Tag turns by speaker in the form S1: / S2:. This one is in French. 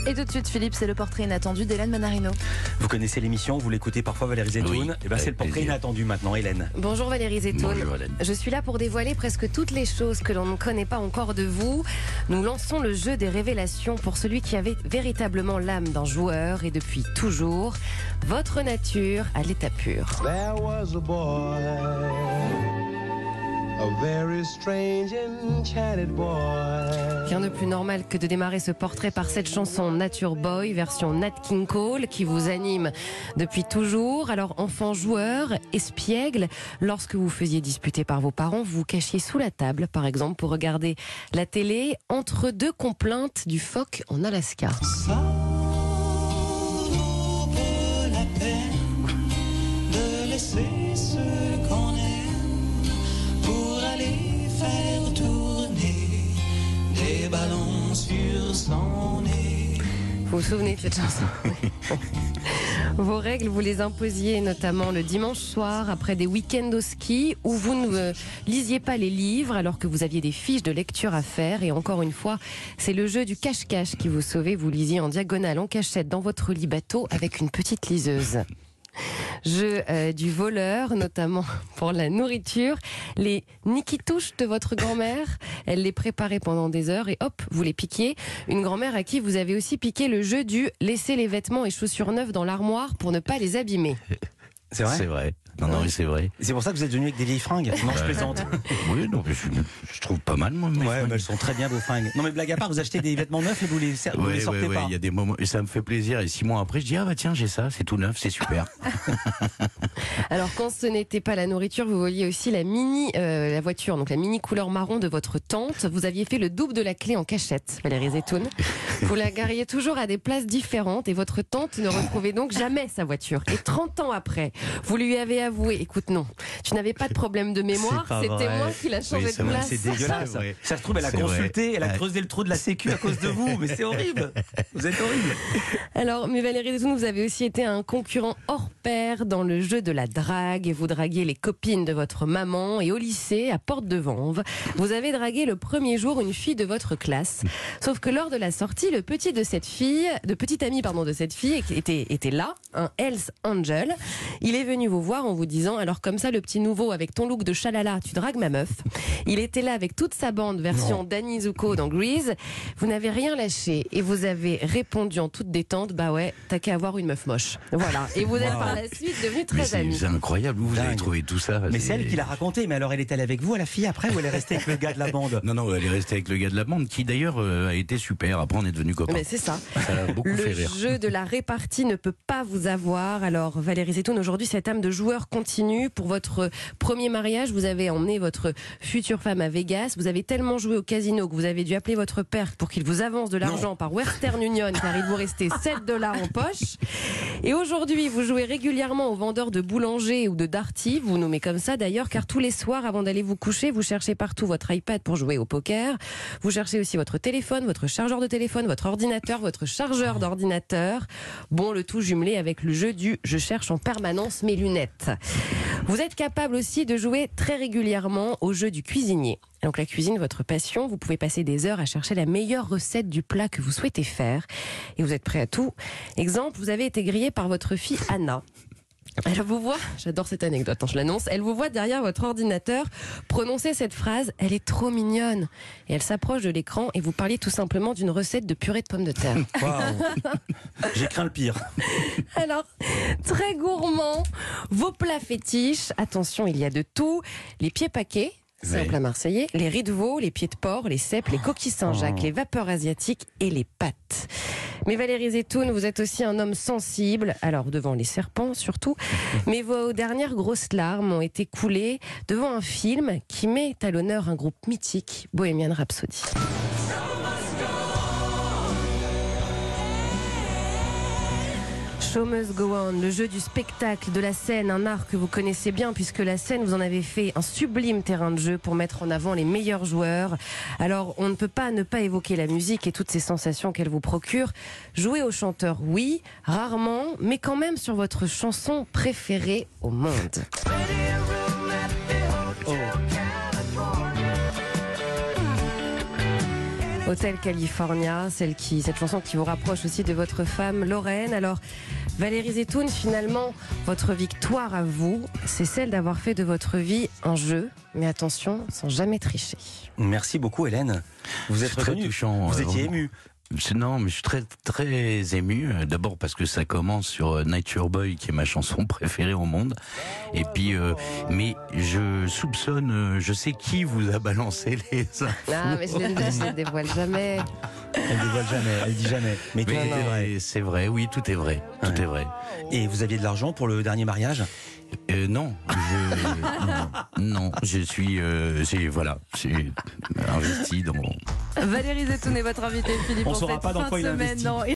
S1: Et tout de suite, Philippe, c'est le portrait inattendu d'Hélène Manarino.
S2: Vous connaissez l'émission, vous l'écoutez parfois, Valérie Zetoun.
S3: Oui,
S2: et ben c'est le portrait inattendu maintenant, Hélène.
S4: Bonjour Valérie Zetoun.
S3: Bonjour Hélène.
S4: Je suis là pour dévoiler presque toutes les choses que l'on ne connaît pas encore de vous. Nous lançons le jeu des révélations pour celui qui avait véritablement l'âme d'un joueur et depuis toujours, votre nature à l'état pur.
S5: There was a boy, a very strange enchanted boy.
S4: Rien de plus normal que de démarrer ce portrait par cette chanson Nature Boy, version Nat King Cole, qui vous anime depuis toujours. Alors, enfant joueur, espiègle, lorsque vous faisiez disputer par vos parents, vous vous cachiez sous la table, par exemple, pour regarder la télé entre deux complaintes du phoque en Alaska.
S6: Ça vaut la peine de laisser ce qu'on aime pour aller faire tourner des ballons sur son nez.
S4: Vous vous souvenez de cette chanson? Vos règles, vous les imposiez notamment le dimanche soir après des week-ends au ski où vous ne lisiez pas les livres alors que vous aviez des fiches de lecture à faire. Et encore une fois, c'est le jeu du cache-cache qui vous sauvait. Vous lisiez en diagonale, en cachette, dans votre lit bateau avec une petite liseuse. Jeu du voleur, notamment pour la nourriture. Les nikitouches de votre grand-mère, elle les préparait pendant des heures et hop, vous les piquiez. Une grand-mère à qui vous avez aussi piqué le jeu du laisser les vêtements et chaussures neuves dans l'armoire pour ne pas les abîmer.
S2: C'est vrai?
S3: C'est vrai. Non, mais c'est vrai.
S2: C'est pour ça que vous êtes venu avec des vieilles fringues? Non, je plaisante.
S3: Oui, non, mais je trouve pas mal, moi. mes
S2: Ouais,
S3: fringues.
S2: mais elles sont très bien vos fringues. Non, mais blague à part, vous achetez des vêtements neufs et vous les sortez pas.
S3: Il y a des moments, et ça me fait plaisir. Et 6 mois après, je dis, ah bah tiens, j'ai ça, c'est tout neuf, c'est super.
S4: Alors quand ce n'était pas la nourriture, vous vouliez aussi la voiture, donc la mini couleur marron de votre tante. Vous aviez fait le double de la clé en cachette, Valérie Zetoun. Vous la gariez toujours à des places différentes et votre tante ne retrouvait donc jamais sa voiture. Et 30 ans après, vous lui avez avoué, écoute non, tu n'avais pas de problème de mémoire,
S2: C'est pas
S4: c'était
S2: vrai.
S4: moi qui l'a changé
S3: Oui,
S4: de
S3: c'est vrai,
S4: place.
S2: C'est dégueulasse.
S3: C'est vrai.
S2: Ça se trouve, elle a
S3: C'est
S2: consulté,
S3: vrai.
S2: elle a
S3: Ouais.
S2: creusé le trou de la sécu à cause de vous. Mais c'est horrible. Vous êtes horrible.
S4: Alors, mais Valérie Zetoun, vous avez aussi été un concurrent hors pair dans le jeu de la drague et vous draguiez les copines de votre maman et au lycée, à Porte de Vanves, vous avez dragué le premier jour une fille de votre classe. Sauf que lors de la sortie, le petit ami de cette fille était là, un Hells Angel. Il est venu vous voir en vous disant, alors comme ça, le petit nouveau avec ton look de chalala, tu dragues ma meuf. Il était là avec toute sa bande version Danny Zuko dans Grease. Vous n'avez rien lâché et vous avez répondu en toute détente, bah ouais, t'as qu'à avoir une meuf moche. Voilà. Et vous êtes par la suite devenus
S3: Mais
S4: très amis.
S3: c'est incroyable, où vous avez
S2: Dingue.
S3: trouvé tout ça?
S2: Mais c'est elle qui l'a raconté. Mais alors, elle est allée avec vous à la fille après ou elle est restée avec le gars de la bande?
S3: Non, elle est restée avec le gars de la bande, qui d'ailleurs a été super. Après, on est devenus copains.
S4: Mais c'est ça.
S3: Ça a beaucoup fait
S4: Le
S3: rire.
S4: jeu de la répartie ne peut pas vous avoir. Alors, Valérie Zetoun, aujourd'hui, cette âme de joueur continue. Pour votre premier mariage, vous avez emmené votre future femme à Vegas. Vous avez tellement joué au casino que vous avez dû appeler votre père pour qu'il vous avance de l'argent par Western Union, car il vous restait 7 $ en poche. Et aujourd'hui, vous jouez régulièrement aux vendeurs de boulanger ou de darty. Vous nommez comme ça d'ailleurs, car tous les soirs, avant d'aller vous coucher, vous cherchez partout votre iPad pour jouer au poker. Vous cherchez aussi votre téléphone, votre chargeur de téléphone, votre ordinateur, votre chargeur d'ordinateur. Bon, le tout jumelé avec le jeu du « je cherche en permanence mes lunettes ». Vous êtes capable aussi de jouer très régulièrement au jeu du cuisinier. Donc la cuisine, votre passion, vous pouvez passer des heures à chercher la meilleure recette du plat que vous souhaitez faire. Et vous êtes prêt à tout. Exemple, vous avez été grillé par votre fille Anna. Elle vous voit, j'adore cette anecdote, je l'annonce, elle vous voit derrière votre ordinateur prononcer cette phrase, elle est trop mignonne. Et elle s'approche de l'écran et vous parliez tout simplement d'une recette de purée de pommes de terre.
S2: Waouh. J'ai craint le pire.
S4: Alors, très gourmand, vos plats fétiches, attention, il y a de tout, les pieds paquets. C'est un plat marseillais, les riz de veau, les pieds de porc, les cèpes, les coquilles Saint-Jacques, les vapeurs asiatiques et les pâtes. Mais Valérie Zetoun, vous êtes aussi un homme sensible, alors devant les serpents surtout, mais vos dernières grosses larmes ont été coulées devant un film qui met à l'honneur un groupe mythique, Bohemian Rhapsody. Show must go on, le jeu du spectacle, de la scène, un art que vous connaissez bien puisque la scène, vous en avez fait un sublime terrain de jeu pour mettre en avant les meilleurs joueurs. Alors, on ne peut pas ne pas évoquer la musique et toutes ces sensations qu'elle vous procure. Jouer au chanteur, oui, rarement, mais quand même sur votre chanson préférée au monde. Hotel California, cette chanson qui vous rapproche aussi de votre femme Lorraine. Alors, Valérie Zetoun, finalement, votre victoire à vous, c'est celle d'avoir fait de votre vie un jeu, mais attention, sans jamais tricher.
S2: Merci beaucoup, Hélène. Vous êtes
S3: très
S2: revenue.
S3: touchant.
S2: Vous étiez ému.
S3: Non, mais je suis très très ému. D'abord parce que ça commence sur Nature Boy, qui est ma chanson préférée au monde. Et puis, mais je soupçonne, je sais qui vous a balancé les infos.
S4: Ah, mais je ne dévoile jamais.
S2: Elle dévoile jamais, elle dit jamais. Mais tout
S3: Mais
S2: est vrai.
S3: c'est vrai, oui, tout est vrai. Tout
S2: Ouais.
S3: est vrai.
S2: Et vous aviez de l'argent pour le dernier mariage?
S3: Non, non, je suis, j'ai investi dans.
S1: Valérie Zetoun est votre invitée, Philippe,
S2: On
S1: pour
S2: saura
S1: cette
S2: pas dans
S1: fin
S2: quoi
S1: de
S2: il a
S1: semaine.
S2: investi.
S1: Non.